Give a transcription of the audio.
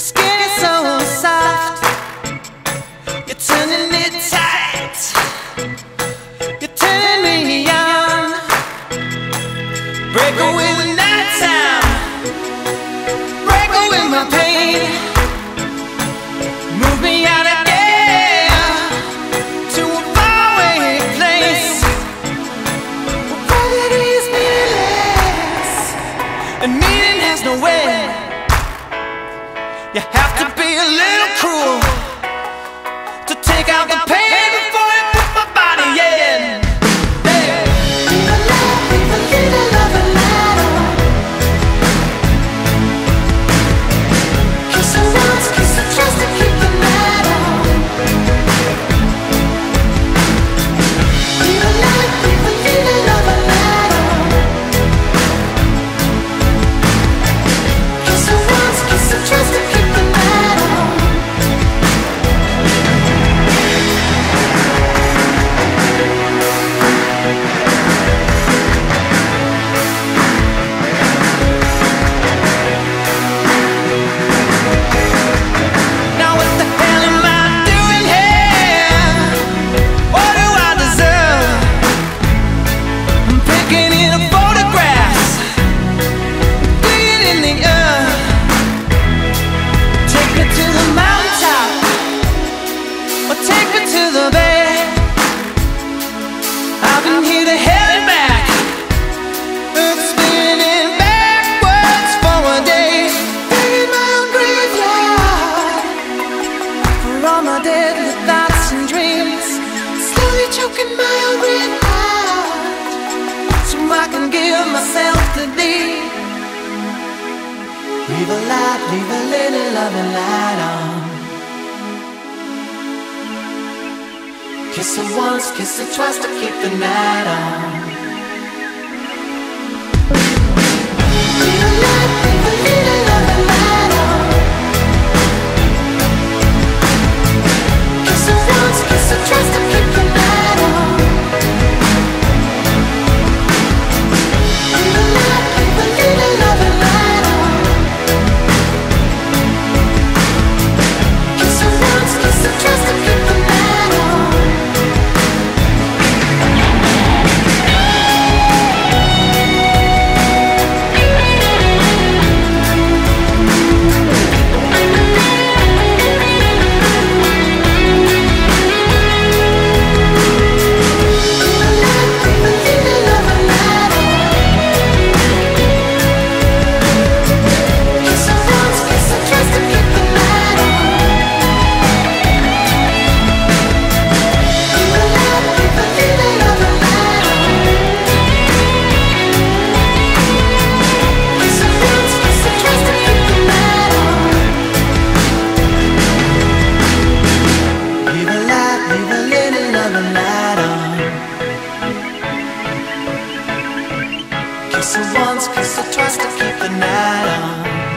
skin is so soft, you're turning it tight, you're turning me on. Break away the nighttime, break away my pain, move me out again to a faraway place where gravity is meaningless and meaning has no way. You have to be a little cruel to take out the pain before you put my body in. Hey. Leave a light, leave a little love and light on. Kiss her once, kiss her twice to keep the night on. Leave a light, leave a little love and light on. Kiss her once, kiss her twice to keep the night on. Now what the hell am I doing here? What do I deserve? I'm picking in photographs, digging in the earth. Take me to the mountaintop, or take me to the bay. I've been here to hell and back, earth spinning backwards for a day. Digging my own graveyard for all my deadly thoughts and dreams. Slowly choking my own red heart so I can give myself to thee. Leave a light, leave a little love and light on. Kiss her once, kiss her twice to keep the night on. Leave a light, leave a little love and light on. Kiss her once, kiss her twice to keep the night on. Leave a light, leave a little love and light on. Kiss her once, kiss her twice to keep the night on. Kiss her once, kiss her twice to keep the night on.